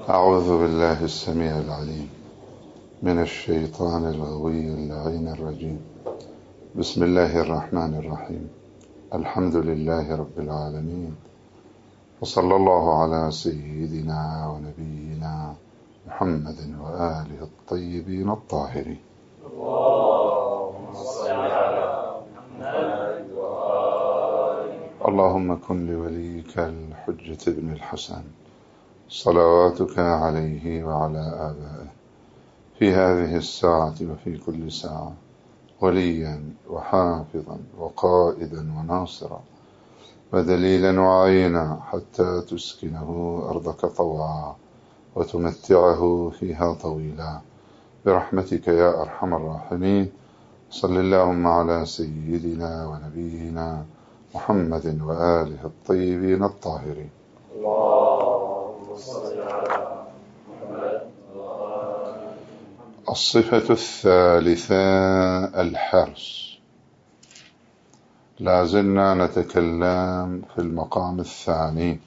أعوذ بالله السميع العليم من الشيطان الغوي اللعين الرجيم. بسم الله الرحمن الرحيم. الحمد لله رب العالمين، وصلى الله على سيدنا ونبينا محمد وآله الطيبين الطاهرين. اللهم صل على محمد وآله. اللهم كن لوليك الحجة ابن الحسن صلواتك عليه وعلى آبائه في هذه الساعة وفي كل ساعة وليا وحافظا وقائدا وناصرا ودليلا وعينا حتى تسكنه أرضك طوعا وتمتعه فيها طويلا برحمتك يا أرحم الراحمين. صل اللهم على سيدنا ونبينا محمد وآله الطيبين الطاهرين. اللهم صل على محمد وآله. الصفة الثالثة الحرص. لا زلنا نتكلم في المقام الثاني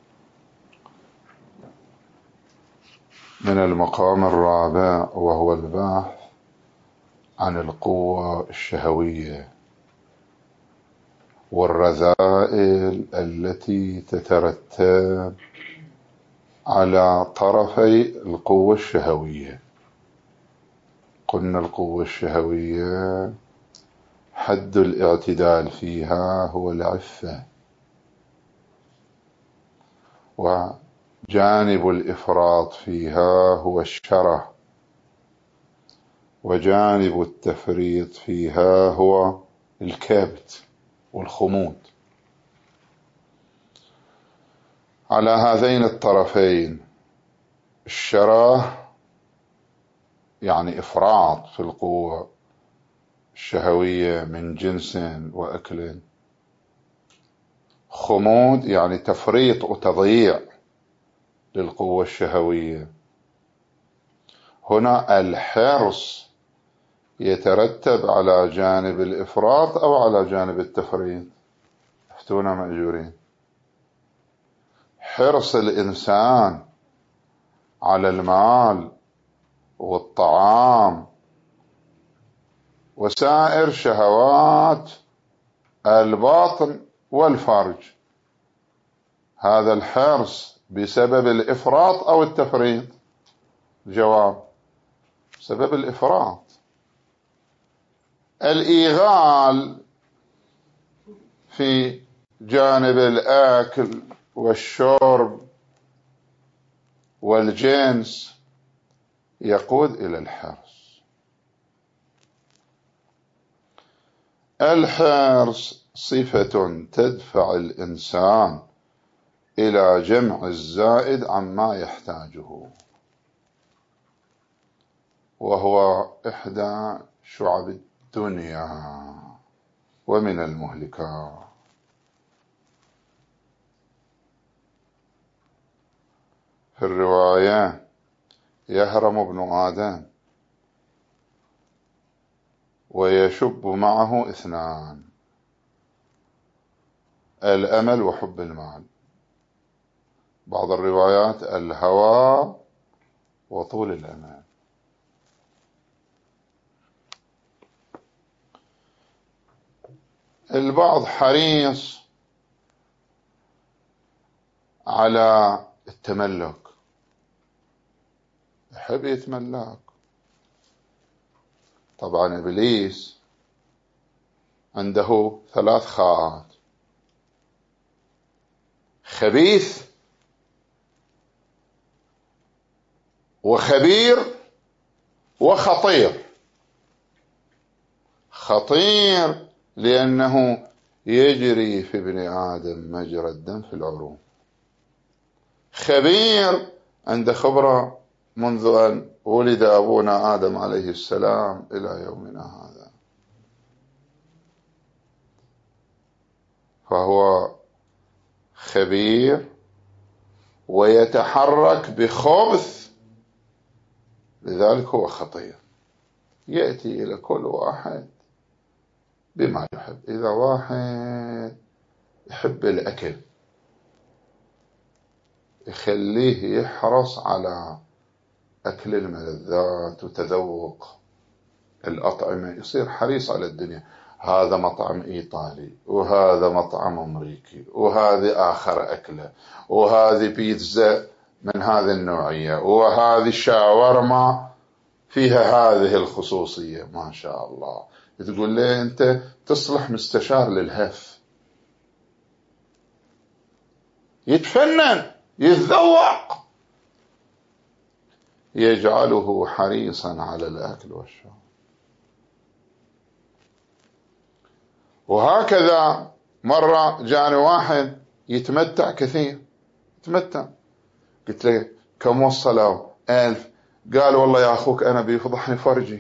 من المقام الرابع، وهو البحث عن القوة الشهوية والرذائل التي تترتب على طرفي القوة الشهوية. قلنا القوة الشهوية حد الاعتدال فيها هو العفة، وجانب الإفراط فيها هو الشره، وجانب التفريط فيها هو الكبت والخمود. على هذين الطرفين، الشره يعني إفراط في القوة الشهوية من جنس وأكل، خمود يعني تفريط وتضييع للقوة الشهوية. هنا الحرص يترتب على جانب الإفراط أو على جانب التفريط. افتونا مأجورين. حرص الإنسان على المال والطعام وسائر شهوات الباطن والفرج، هذا الحرص بسبب الإفراط أو التفريط؟ الجواب بسبب الإفراط. الإيغال في جانب الأكل والشرب والجنس يقود إلى الحرص. الحرص صفة تدفع الإنسان إلى جمع الزائد عما يحتاجه، وهو إحدى شعب الدنيا ومن المهلكات. في الرواية يهرم ابن آدم ويشب معه اثنان: الأمل وحب المال. بعض الروايات الهوى وطول الأمل. البعض حريص على التملك، يحب يتملك. طبعا إبليس عنده ثلاث خاءات: خبيث وخبير وخطير. خطير لأنه يجري في ابن آدم مجرى الدم في العروق. خبير عنده خبرة منذ أن ولد أبونا آدم عليه السلام إلى يومنا هذا، فهو خبير ويتحرك بخبث، لذلك هو خطير. يأتي إلى كل واحد بما يحب. إذا واحد يحب الأكل يخليه يحرص على أكل الملذات وتذوق الأطعمة، يصير حريص على الدنيا. هذا مطعم إيطالي، وهذا مطعم أمريكي، وهذه آخر أكلة، وهذه بيتزا من هذه النوعية، وهذه شاورما فيها هذه الخصوصية. ما شاء الله. تقول لي أنت تصلح مستشار للهف، يتفنن، يتذوق، يجعله حريصا على الأكل والشرب. وهكذا مرة جاني واحد يتمتع كثير، يتمتع، قلت له كم وصلوا؟ 1000. قال والله يا أخوك أنا بيفضحني فرجي.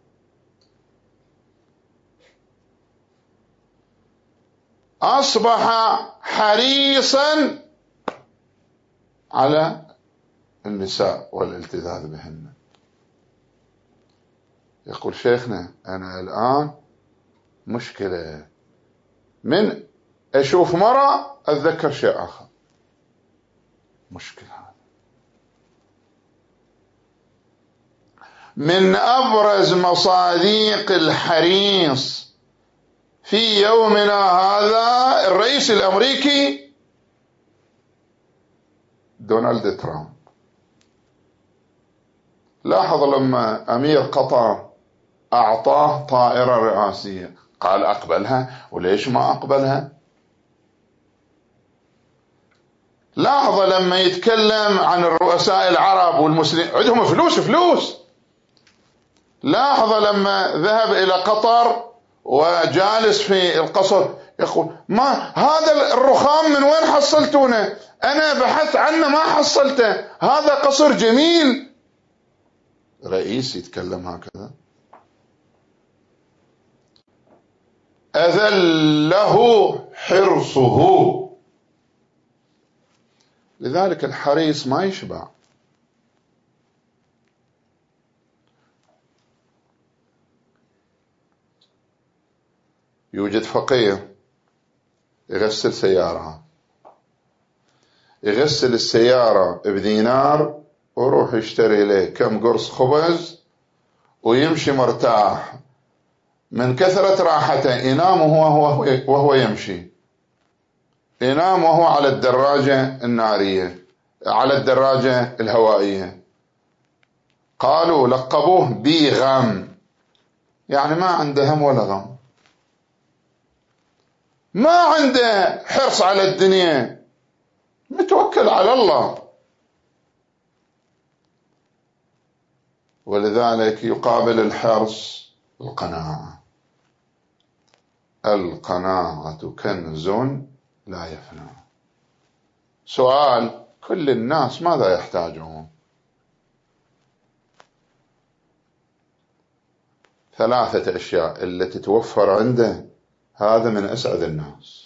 أصبح حريصا على النساء والالتذاذ بهن. يقول شيخنا أنا الآن مشكلة، من أشوف مرة أتذكر شيء آخر. مشكلة. من أبرز مصادق الحريص في يومنا هذا الرئيس الأمريكي دونالد ترامب. لاحظ لما أمير قطر أعطاه طائرة رئاسية قال أقبلها، وليش ما أقبلها؟ لاحظ لما يتكلم عن الرؤساء العرب والمسلمين عندهم فلوس. لاحظ لما ذهب إلى قطر وجالس في القصر يقول ما هذا الرخام من وين حصلتونه؟ أنا بحثت عنه ما حصلته، هذا قصر جميل. رئيس يتكلم هكذا؟ أذله حرصه. لذلك الحريص ما يشبع. يوجد فقير يغسل سيارة، يغسل السيارة بدينار ويروح يشتري له كم قرص خبز ويمشي مرتاح. من كثرة راحته ينام وهو يمشي، ينام وهو على الدراجة النارية، على الدراجة الهوائية. قالوا لقبوه بغم، يعني ما عنده هم ولا غم، ما عنده حرص على الدنيا، متوكل على الله. ولذلك يقابل الحرص القناعة. القناعة كنز لا يفنى. سؤال: كل الناس ماذا يحتاجون؟ 3 أشياء التي توفر عنده، هذا من أسعد الناس.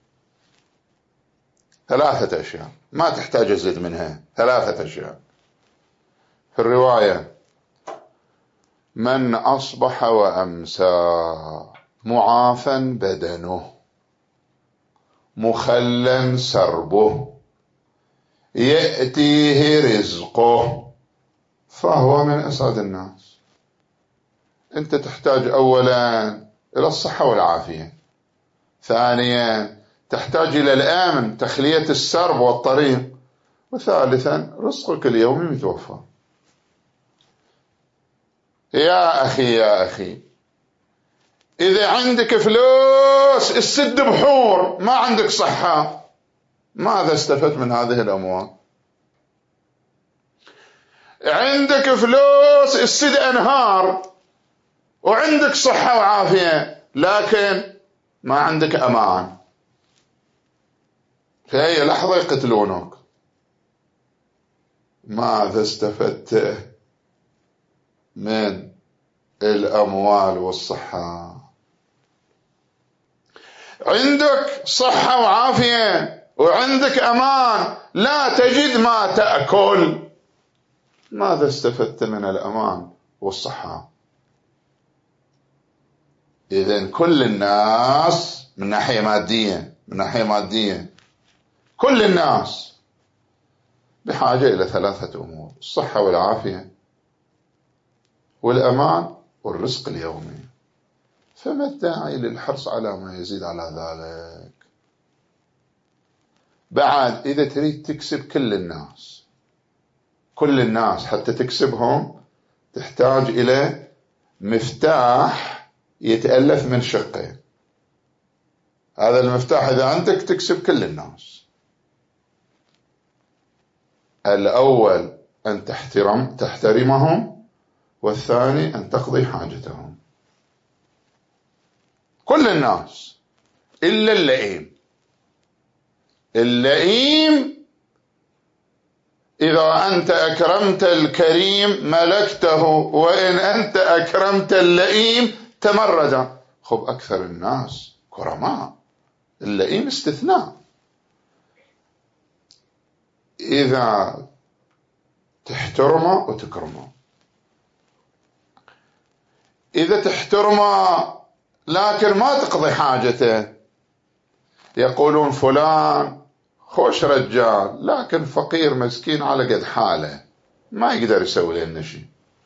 3 أشياء ما تحتاج أزيد منها، 3 أشياء. في الرواية: من أصبح وأمسى معافا بدنه مخلا سربه يأتيه رزقه فهو من أسعد الناس. أنت تحتاج أولا إلى الصحة والعافية، ثانيا تحتاج إلى الأمن، تخلية السرب والطريق، وثالثا رزقك اليومي متوفر. يا أخي إذا عندك فلوس السد بحور، ما عندك صحة، ماذا استفدت من هذه الأموال؟ عندك فلوس السد أنهار، وعندك صحة وعافية، لكن ما عندك أمان، في أي لحظة يقتلونك. ماذا استفدت من الأموال والصحة؟ عندك صحة وعافية وعندك أمان، لا تجد ما تأكل، ماذا استفدت من الأمان والصحة؟ إذن كل الناس من ناحية مادية، كل الناس بحاجة إلى 3 أمور: الصحة والعافية والأمان والرزق اليومي. فما الداعي للحرص على ما يزيد على ذلك؟ بعد إذا تريد تكسب كل الناس حتى تكسبهم تحتاج إلى مفتاح يتألف من شقين. هذا المفتاح إذا عندك تكسب كل الناس: الأول أن تحترمهم، والثاني أن تقضي حاجتهم. كل الناس إلا اللئيم إذا أنت أكرمت الكريم ملكته، وإن أنت أكرمت اللئيم تمرد. خب أكثر الناس كرماء، اللئيم استثناء. إذا تحترمه وتكرمه. إذا تحترمه لكن ما تقضي حاجته، يقولون فلان خوش رجال لكن فقير مسكين على قد حاله، ما يقدر يسوي لنا شيء.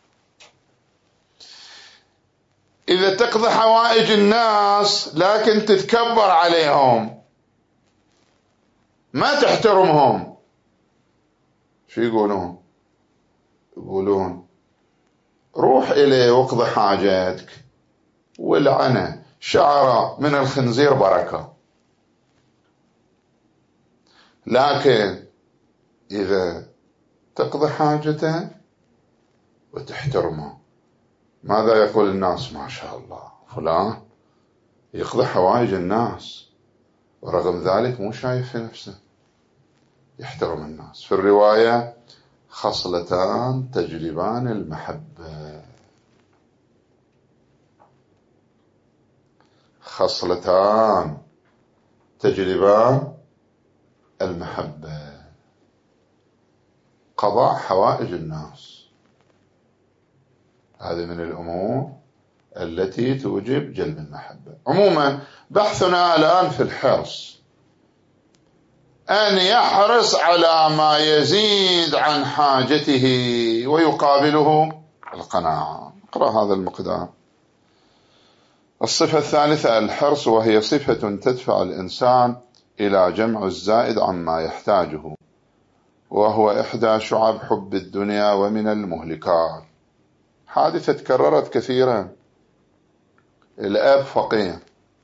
إذا تقضي حوائج الناس لكن تتكبر عليهم، ما تحترمهم، شو يقولون؟ يقولون روح إليه واقضي حاجتك، والعنه شعره من الخنزير بركة. لكن إذا تقضي حاجته وتحترمه، ماذا يقول الناس؟ ما شاء الله فلان يقضي حوائج الناس، ورغم ذلك مو شايف في نفسه، يحترم الناس. في الرواية: خصلتان تجلبان المحبة. خصلتان تجلبان المحبة: قضاء حوائج الناس، هذه من الأمور التي توجب جلب المحبة. عموما بحثنا الآن في الحرص، أن يحرص على ما يزيد عن حاجته ويقابله القناعة. اقرأ هذا المقدار. الصفة الثالثة الحرص، وهي صفة تدفع الإنسان إلى جمع الزائد عما يحتاجه، وهو إحدى شعب حب الدنيا ومن المهلكات. حادثة تكررت كثيرا: الأب فقير،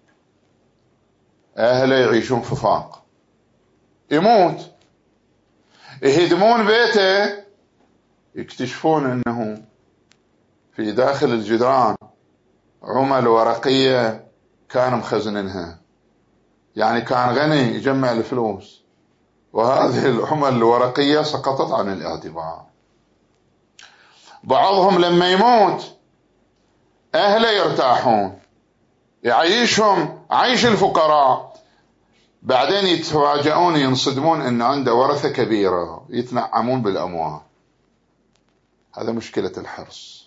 أهله يعيشون في فاق، يموت، يهدمون بيته، يكتشفون أنه في داخل الجدران عمل ورقية كان مخزنينها، يعني كان غني يجمع الفلوس، وهذه العمل الورقية سقطت عن الاعتبار. بعضهم لما يموت أهله يرتاحون، يعيشهم عيش الفقراء، بعدين يتفاجئون ينصدمون أن عنده ورثة كبيرة يتنعمون بالأموال. هذا مشكلة الحرص.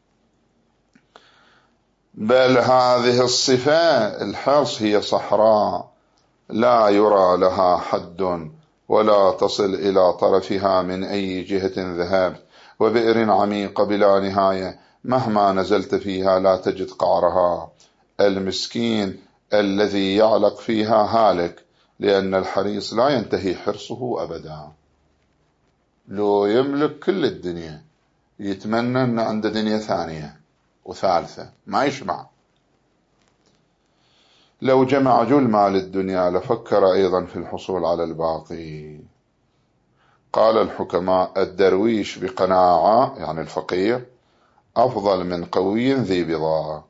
بل هذه الصفة الحرص هي صحراء لا يرى لها حد، ولا تصل إلى طرفها من أي جهة ذهبت، وبئر عميقة بلا نهاية مهما نزلت فيها لا تجد قعرها. المسكين الذي يعلق فيها هالك، لأن الحريص لا ينتهي حرصه أبدا. لو يملك كل الدنيا يتمنى أن عنده دنيا ثانية وثالثة، ما يشبع. لو جمع جل مال الدنيا لفكر أيضا في الحصول على الباقي. قال الحكماء: الدرويش بقناعة، يعني الفقير، أفضل من قوي ذي بضاعة.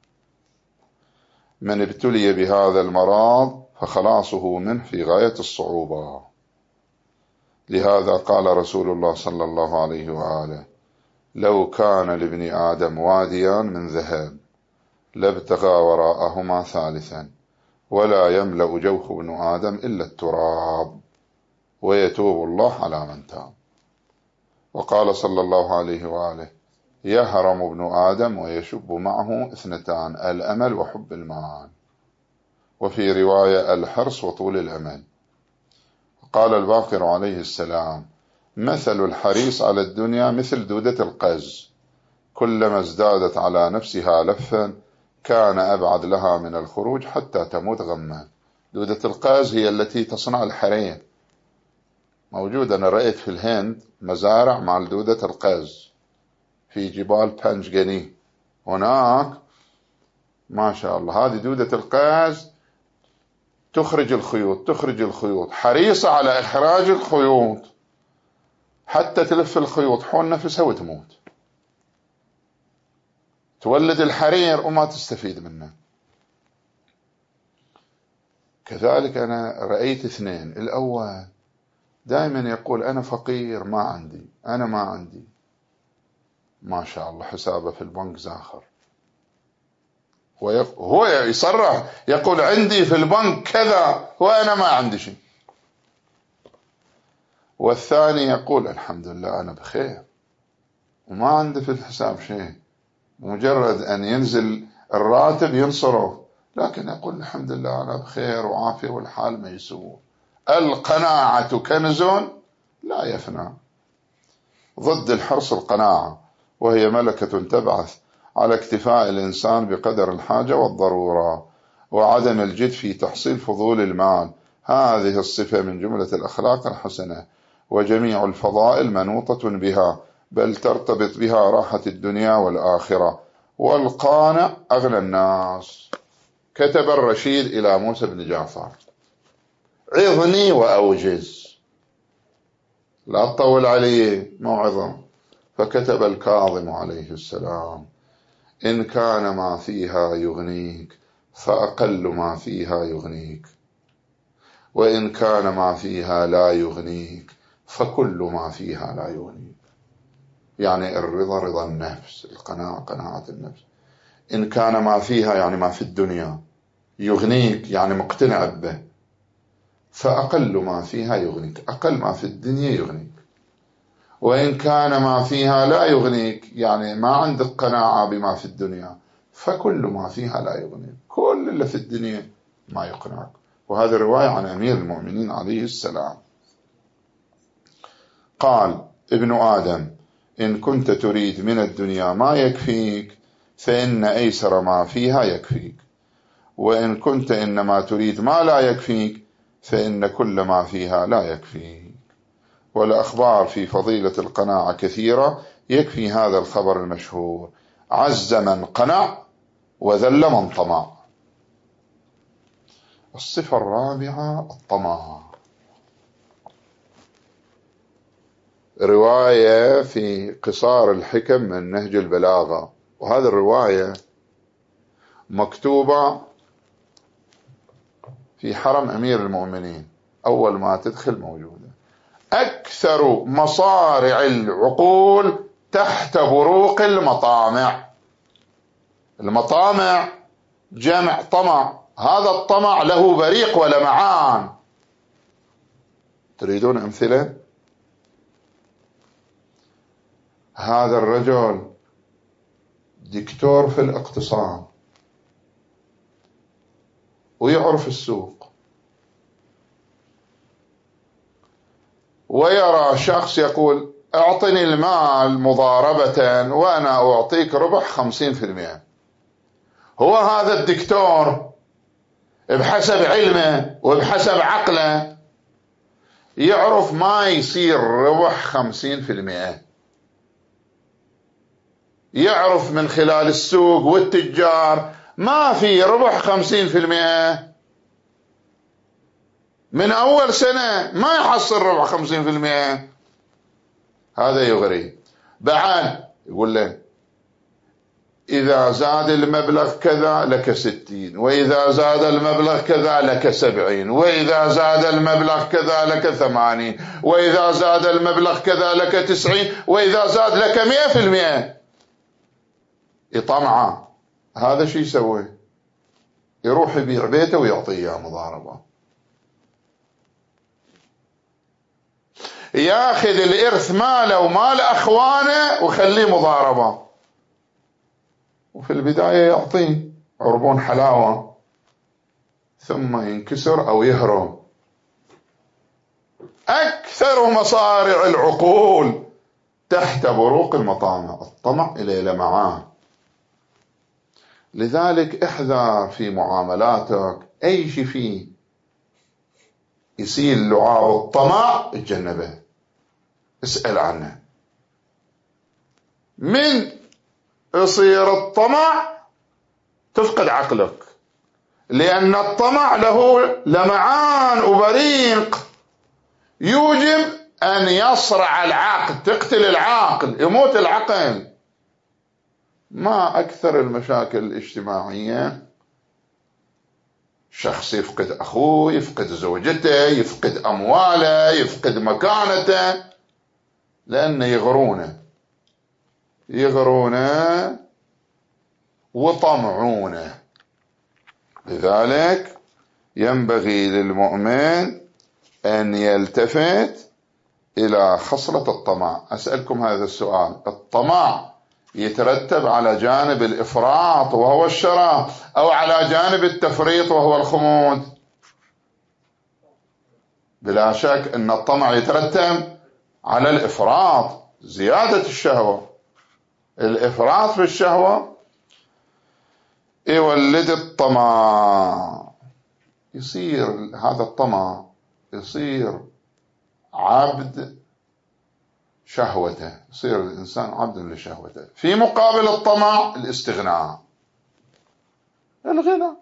من ابتلي بهذا المرض فخلاصه منه في غاية الصعوبة. لهذا قال رسول الله صلى الله عليه وآله: لو كان لابن آدم واديان من ذهب لابتغى وراءهما ثالثا، ولا يملأ جوف ابن آدم إلا التراب، ويتوب الله على من تاب. وقال صلى الله عليه وآله: يهرم ابن آدم ويشب معه 2: الأمل وحب المال. وفي رواية: الحرص وطول الأمل. قال الباقر عليه السلام: مثل الحريص على الدنيا مثل دودة القز، كلما ازدادت على نفسها لفا كان أبعد لها من الخروج حتى تموت غما. دودة القز هي التي تصنع الحرير، موجودة. أنا رأيت في الهند مزارع مع دودة القز في جبال بانجغني هناك، ما شاء الله. هذه دودة القز تخرج الخيوط، حريصة على إخراج الخيوط حتى تلف الخيوط حول نفسها وتموت، تولد الحرير وما تستفيد منه. كذلك أنا رأيت اثنين، الأول دائما يقول أنا فقير ما عندي، أنا ما عندي، ما شاء الله حسابه في البنك زاخر، هو يصرح يقول عندي في البنك كذا وأنا ما عندي شيء. والثاني يقول الحمد لله أنا بخير وما عنده في الحساب شيء، مجرد أن ينزل الراتب ينصرف، لكن يقول الحمد لله أنا بخير وعافية والحال ميسور. القناعة كنز لا يفنى، ضد الحرص القناعة، وهي ملكة تبعث على اكتفاء الإنسان بقدر الحاجة والضرورة، وعدم الجد في تحصيل فضول المال. هذه الصفة من جملة الأخلاق الحسنة، وجميع الفضائل منوطة بها، بل ترتبط بها راحة الدنيا والآخرة. والقانع أغنى الناس. كتب الرشيد إلى موسى بن جعفر: عظني وأوجز، لا تطول عليه موعظة. فكتب الكاظم عليه السلام: إن كان ما فيها يغنيك فأقل ما فيها يغنيك، وإن كان ما فيها لا يغنيك فكل ما فيها لا يغنيك. يعني الرضا رضا النفس، القناعة قناعة النفس. إن كان ما فيها يعني ما في الدنيا يغنيك يعني مقتنع به، فأقل ما فيها يغنيك، أقل ما في الدنيا يغنيك. وإن كان ما فيها لا يغنيك يعني ما عندك قناعة بما في الدنيا، فكل ما فيها لا يغنيك، كل اللي في الدنيا ما يقنعك. وهذه رواية عن أمير المؤمنين عليه السلام. قال ابن آدم: إن كنت تريد من الدنيا ما يكفيك فإن أيسر ما فيها يكفيك، وإن كنت إنما تريد ما لا يكفيك فإن كل ما فيها لا يكفيك. والأخبار في فضيلة القناعة كثيرة، يكفي هذا الخبر المشهور: عز من قنع وذل من طمع. الصفة الرابعة الطمع. رواية في قصار الحكم من نهج البلاغة، وهذه الرواية مكتوبة في حرم أمير المؤمنين، أول ما تدخل موجودة. أكثر مصارع العقول تحت بروق المطامع. المطامع جمع طمع، هذا الطمع له بريق ولمعان. تريدون أمثلة؟ هذا الرجل دكتور في الاقتصاد ويعرف السوق، ويرى شخص يقول اعطني المال مضاربة وأنا أعطيك ربح 50%. هو هذا الدكتور بحسب علمه وبحسب عقله يعرف ما يصير ربح 50%، يعرف من خلال السوق والتجار ما في ربح 50%. من أول سنة ما يحصل ربح 50%. هذا يغري. بعد يقول له إذا زاد المبلغ كذا لك 60، وإذا زاد المبلغ كذا لك 70، وإذا زاد المبلغ كذا لك 80، وإذا زاد المبلغ كذا لك 90، وإذا زاد لك 100%. يطمع. هذا شو يسوي؟ يروح يبيع بيته ويعطيه مضاربة، ياخذ الإرث ماله ومال أخوانه وخليه مضاربة، وفي البداية يعطيه عربون حلاوة ثم ينكسر أو يهرب. أكثر مصارع العقول تحت بروق المطامع، الطمع إلى لمعان. لذلك احذر في معاملاتك، أي شيء فيه يصير لعاب الطمع اتجنبه، اسأل عنه. من يصير الطمع تفقد عقلك، لأن الطمع له لمعان وبريق يوجب أن يصرع العقل، تقتل العقل، يموت العقل. ما أكثر المشاكل الاجتماعية، شخص يفقد أخوه، يفقد زوجته، يفقد أمواله، يفقد مكانته، لأنه يغرونه وطمعونه. لذلك ينبغي للمؤمن أن يلتفت إلى خصلة الطمع. أسألكم هذا السؤال: الطمع يترتب على جانب الإفراط وهو الشراء، أو على جانب التفريط وهو الخمود؟ بلا شك أن الطمع يترتب على الإفراط، زيادة الشهوة. الإفراط في الشهوة يولد الطمع، يصير هذا الطمع يصير عبد شهوته، يصير الإنسان عبد لشهوته. في مقابل الطمع الاستغناء، الغنى.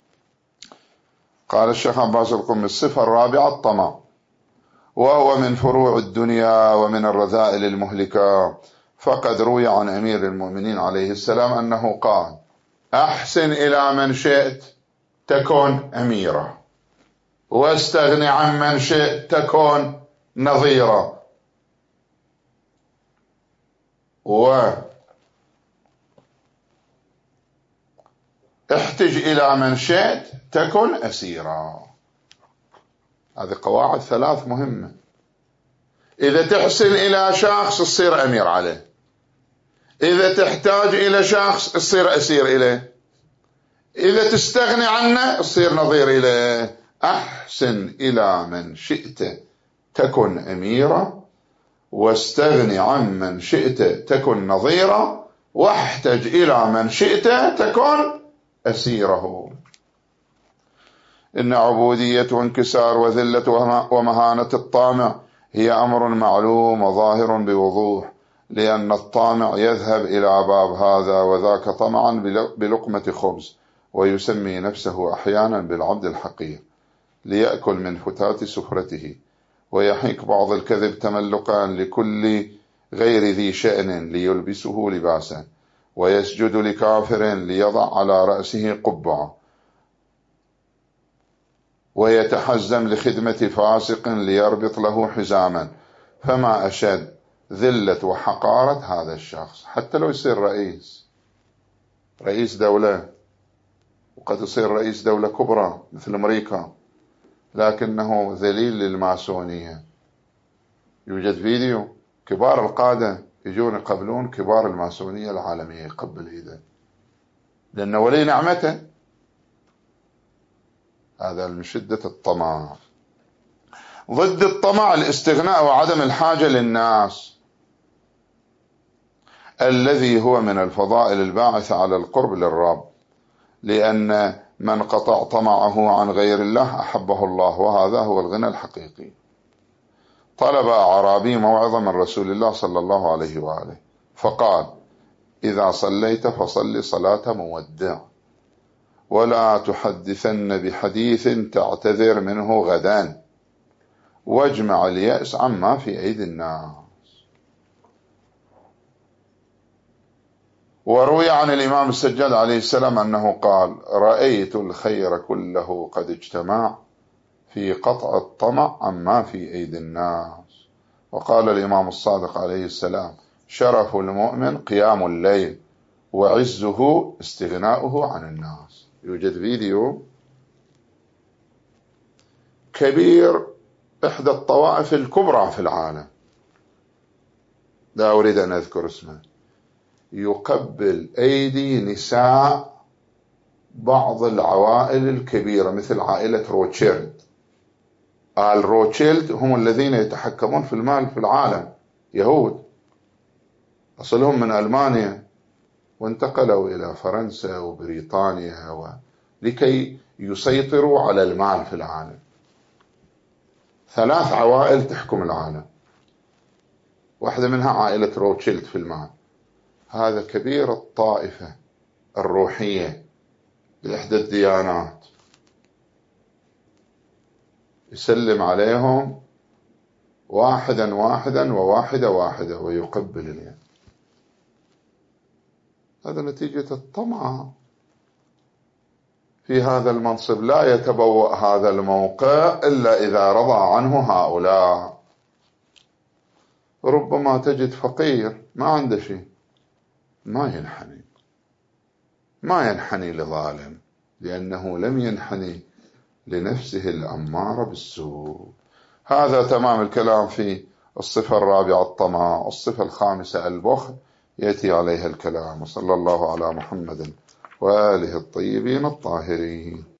قال الشيخ عباس القم: الصفة الرابعة الطمع، وهو من فروع الدنيا ومن الرذائل المهلكة. فقد روي عن أمير المؤمنين عليه السلام أنه قال: أحسن إلى من شئت تكن أميرا، واستغني عن من شئت تكن نظيرا، واحتج إلى من شئت تكن أسيرا. هذه قواعد ثلاث مهمة. إذا تحسن إلى شخص تصير أمير عليه، إذا تحتاج إلى شخص تصير أسير إليه، إذا تستغني عنه تصير نظير إليه. أحسن إلى من شئت تكن أميرا، واستغني عن من شئت تكن نظيرا، واحتج إلى من شئت تكن أسيره. إن عبودية وانكسار وذلة ومهانة الطامع هي أمر معلوم وظاهر بوضوح، لأن الطامع يذهب إلى باب هذا وذاك طمعا بلقمة خبز، ويسمي نفسه أحيانا بالعبد الحقير ليأكل من فتات سفرته، ويحيك بعض الكذب تملقا لكل غير ذي شأن ليلبسه لباسا، ويسجد لكافر ليضع على رأسه قبعة، ويتحزم لخدمة فاسق ليربط له حزاما. فما أشد ذلة وحقارة هذا الشخص، حتى لو يصير رئيس دولة، وقد يصير رئيس دولة كبرى مثل أمريكا، لكنه ذليل للماسونية. يوجد فيديو كبار القادة يجون يقبلون كبار الماسونية العالمية، يقبل إيده لأنه ولي نعمته. هذا من شدة الطمع. ضد الطمع الاستغناء وعدم الحاجة للناس، الذي هو من الفضائل الباعثة على القرب للرب، لأن من قطع طمعه عن غير الله أحبه الله، وهذا هو الغنى الحقيقي. طلب أعرابي موعظة من رسول الله صلى الله عليه وآله فقال: إذا صليت فصل صلاة مودع، ولا تحدثن بحديث تعتذر منه غدا، واجمع اليأس عما في أيدي الناس. وروي عن الإمام السجاد عليه السلام أنه قال: رأيت الخير كله قد اجتمع في قطع الطمع عما في أيدي الناس. وقال الإمام الصادق عليه السلام: شرف المؤمن قيام الليل، وعزه استغناؤه عن الناس. يوجد فيديو كبير إحدى الطوائف الكبرى في العالم، لا أريد أن أذكر اسمه، يقبل أيدي نساء بعض العوائل الكبيرة مثل عائلة روتشيلد آل روتشيلد هم الذين يتحكمون في المال في العالم، يهود أصلهم من ألمانيا وانتقلوا إلى فرنسا وبريطانيا لكي يسيطروا على المال في العالم. 3 عوائل تحكم العالم، واحدة منها عائلة روتشيلد في المال. هذا كبير الطائفة الروحية بإحدى الديانات، يسلم عليهم واحدا واحدا وواحدة واحدة ويقبل اليد. هذا نتيجة الطمع في هذا المنصب. لا يتبوأ هذا الموقع إلا إذا رضى عنه هؤلاء. ربما تجد فقير ما عنده شيء، ما ينحني لظالم، لأنه لم ينحني لنفسه الأمارة بالسوء. هذا تمام الكلام في الصفة الرابعة الطمع. الصفة الخامسة البخل، يأتي عليها الكلام. وصلى الله على محمد وآله الطيبين الطاهرين.